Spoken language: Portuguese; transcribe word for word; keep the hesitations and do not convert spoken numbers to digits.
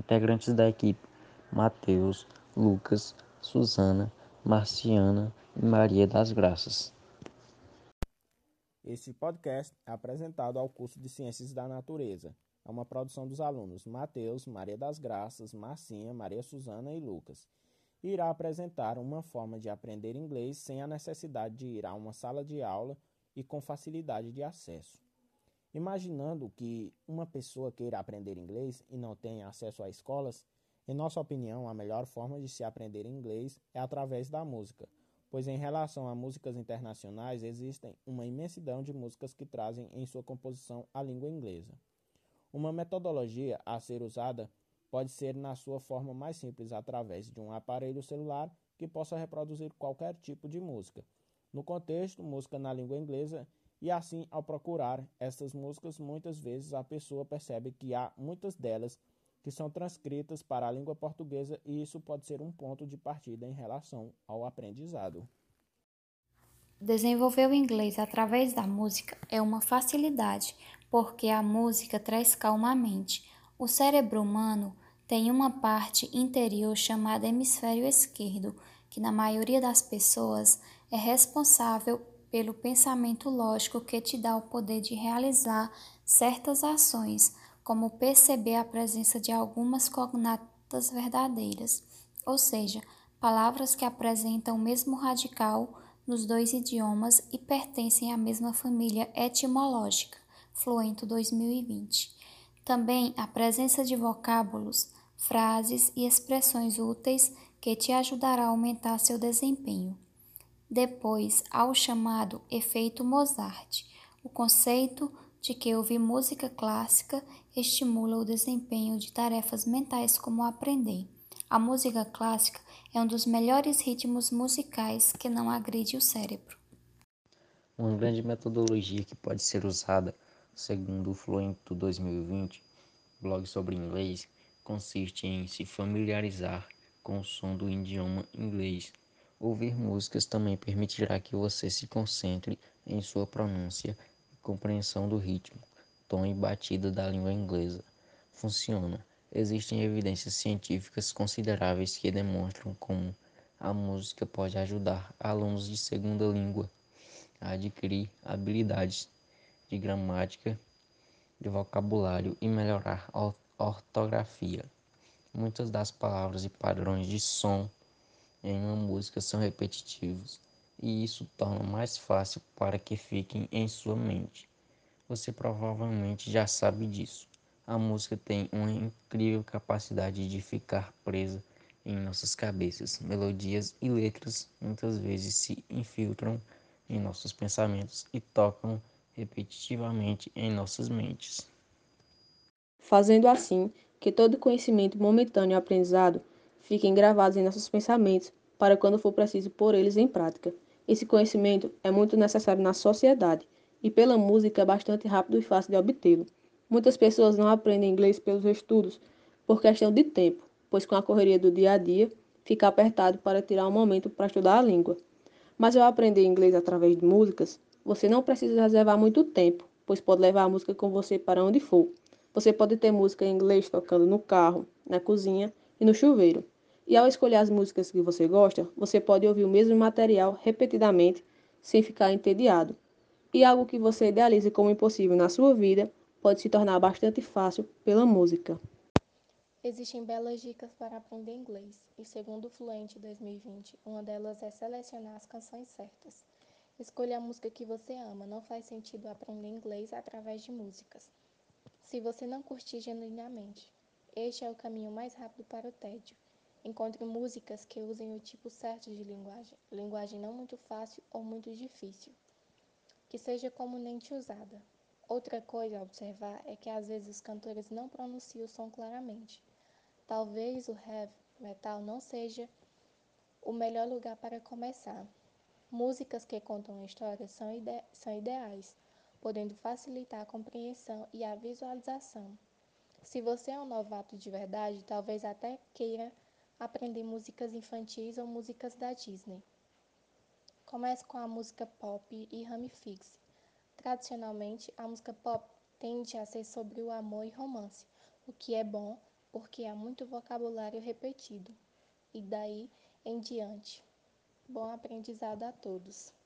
integrantes da equipe: Matheus, Lucas, Suzana, Marciana e Maria das Graças. Este podcast é apresentado ao curso de Ciências da Natureza. É uma produção dos alunos Matheus, Maria das Graças, Marcinha, Maria Suzana e Lucas. Irá apresentar uma forma de aprender inglês sem a necessidade de ir a uma sala de aula e com facilidade de acesso. Imaginando que uma pessoa queira aprender inglês e não tenha acesso a escolas, em nossa opinião, a melhor forma de se aprender inglês é através da música, pois em relação a músicas internacionais existem uma imensidão de músicas que trazem em sua composição a língua inglesa. Uma metodologia a ser usada pode ser na sua forma mais simples através de um aparelho celular que possa reproduzir qualquer tipo de música. No contexto, música na língua inglesa, e assim, ao procurar essas músicas, muitas vezes a pessoa percebe que há muitas delas que são transcritas para a língua portuguesa e isso pode ser um ponto de partida em relação ao aprendizado. Desenvolver o inglês através da música é uma facilidade, porque a música traz calma à mente. O cérebro humano tem uma parte interior chamada hemisfério esquerdo, que na maioria das pessoas é responsável pelo pensamento lógico que te dá o poder de realizar certas ações, como perceber a presença de algumas cognatas verdadeiras, ou seja, palavras que apresentam o mesmo radical nos dois idiomas e pertencem à mesma família etimológica, Fluento dois mil e vinte. Também a presença de vocábulos, frases e expressões úteis que te ajudará a aumentar seu desempenho. Depois, há o chamado efeito Mozart, o conceito de que ouvir música clássica estimula o desempenho de tarefas mentais como aprender. A música clássica é um dos melhores ritmos musicais que não agride o cérebro. Uma grande metodologia que pode ser usada, segundo o Fluento dois mil e vinte, blog sobre inglês, consiste em se familiarizar com o som do idioma inglês. Ouvir músicas também permitirá que você se concentre em sua pronúncia e compreensão do ritmo, tom e batida da língua inglesa. Funciona. Existem evidências científicas consideráveis que demonstram como a música pode ajudar alunos de segunda língua a adquirir habilidades de gramática, de vocabulário e melhorar a ortografia. Muitas das palavras e padrões de som em uma música são repetitivos, e isso torna mais fácil para que fiquem em sua mente. Você provavelmente já sabe disso. A música tem uma incrível capacidade de ficar presa em nossas cabeças. Melodias e letras muitas vezes se infiltram em nossos pensamentos e tocam repetitivamente em nossas mentes, fazendo assim que todo conhecimento momentâneo e aprendizado fiquem gravados em nossos pensamentos para quando for preciso pôr eles em prática. Esse conhecimento é muito necessário na sociedade e pela música é bastante rápido e fácil de obtê-lo. Muitas pessoas não aprendem inglês pelos estudos por questão de tempo, pois com a correria do dia a dia fica apertado para tirar um momento para estudar a língua. Mas ao aprender inglês através de músicas, você não precisa reservar muito tempo, pois pode levar a música com você para onde for. Você pode ter música em inglês tocando no carro, na cozinha e no chuveiro. E ao escolher as músicas que você gosta, você pode ouvir o mesmo material repetidamente sem ficar entediado. E algo que você idealize como impossível na sua vida pode se tornar bastante fácil pela música. Existem belas dicas para aprender inglês, e segundo o Fluente dois mil e vinte, uma delas é selecionar as canções certas. Escolha a música que você ama, não faz sentido aprender inglês através de músicas, se você não curtir genuinamente. Este é o caminho mais rápido para o tédio. Encontre músicas que usem o tipo certo de linguagem, linguagem não muito fácil ou muito difícil, que seja comumente usada. Outra coisa a observar é que às vezes os cantores não pronunciam o som claramente. Talvez o heavy metal não seja o melhor lugar para começar. Músicas que contam histórias são, ide- são ideais, podendo facilitar a compreensão e a visualização. Se você é um novato de verdade, talvez até queira aprender músicas infantis ou músicas da Disney. Comece com a música pop e ramifique-se. Tradicionalmente, a música pop tende a ser sobre o amor e romance, o que é bom, porque há muito vocabulário repetido, e daí em diante. Bom aprendizado a todos!